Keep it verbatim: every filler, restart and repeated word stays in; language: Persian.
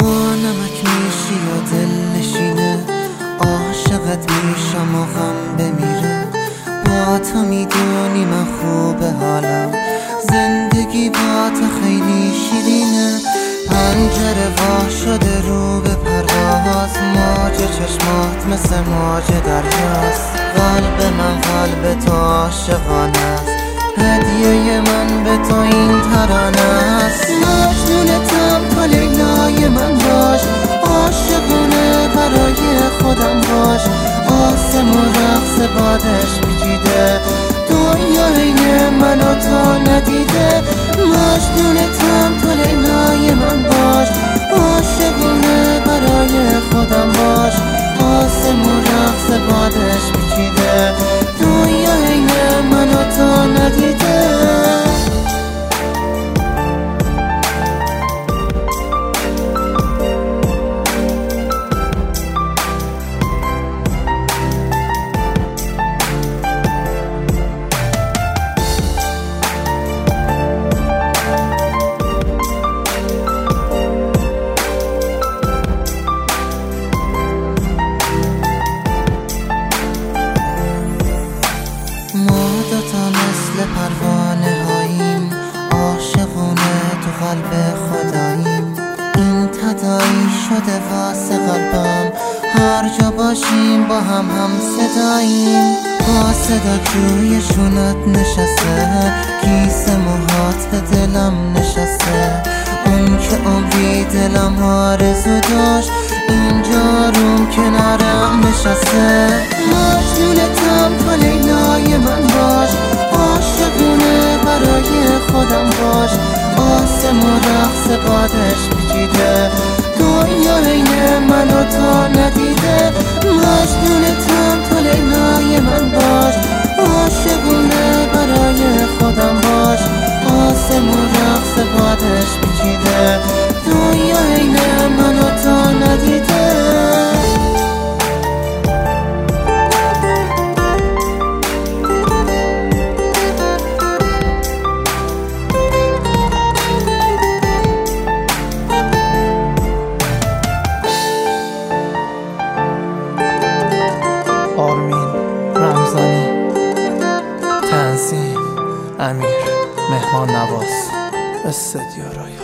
با نمک میشی و دل نشینه، عاشقت میشم و غم بمیره. با تو میدونی من خوبه حالم، زندگی با تو خیلی شیرینه. پنجره وا شده رو به پرواز، موج چشمات مثل موج دریاست. قلب من قلب تو عاشقانه است، هدیه من به تو این ترانه است. مجنونتم تو لیلای من باش، عاشقونه برای خودم باش. آسمون رقص بادش پیچیده، دنیا عین من و تو ندیده. مجنونتم تو لیلای من باش، عاشقونه برای خودم باش. آسمون رقص بادش پیچیده، دنیا عین من و تو ندیده. مثل پروانه هاییم، عاشقونه تو قلب خداییم. این تداعی شده واسه قلبم، هر جا باشیم با هم هم صداییم. با صدا جوی شونت نشسته، کیسه موهات به دلم نشسته. اون که عمری دلم آرزو داشت، اینجا روم کنارم نشسته. مجنونتم تو لیلای من باش، عاشقونه برای خودم باش. آسمون رقص بادش پیچیده، دنیا عین من و تو ندیده. مجنونتم تو لیلای من باش، عاشقونه برای خودم باش. آسمون رقص بادش پیچیده، دنیا عین من و تو ندیده. آرمین رمضانی، تنظیم امیر مهمان نواز، استدیو رایان.